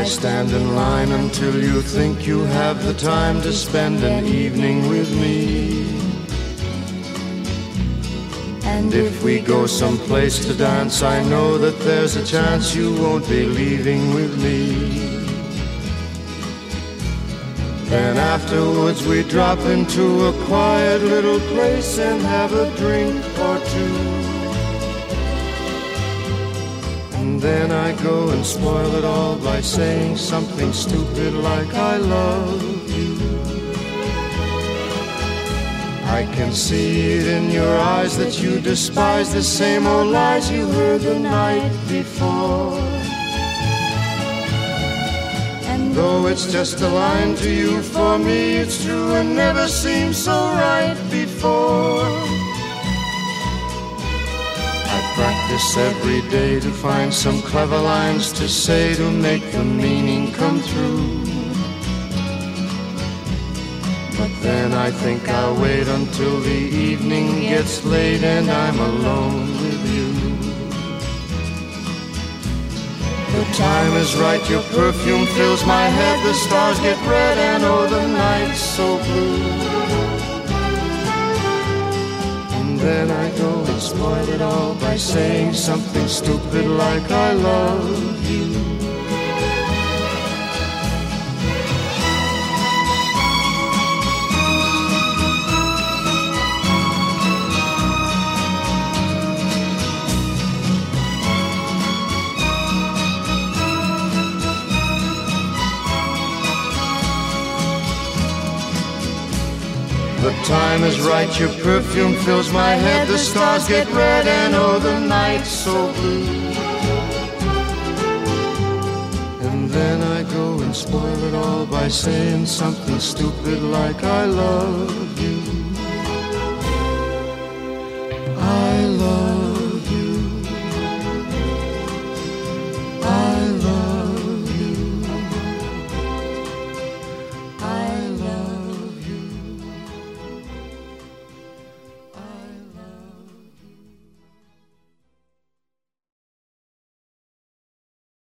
stand in line until you think you have the time to spend an evening with me. And if we go someplace to dance, I know that there's a chance you won't be leaving with me. Then afterwards we drop into a quiet little place and have a drink or two. And then I go and spoil it all by saying something stupid like I love you. I can see it in your eyes that you despise the same old lies you heard the night before. And though it's just a line to you, for me it's true and never seemed so right before. I practice every day to find some clever lines to say to make the meaning come through. But then I think I'll wait until the evening gets late and I'm alone with you. The time is right, your perfume fills my head, the stars get red and oh the night's so blue. And then I go and spoil it all by saying something stupid like I love you. The time is right, your perfume fills my head, the stars get red and oh the night's so blue. And then I go and spoil it all by saying something stupid like I love you.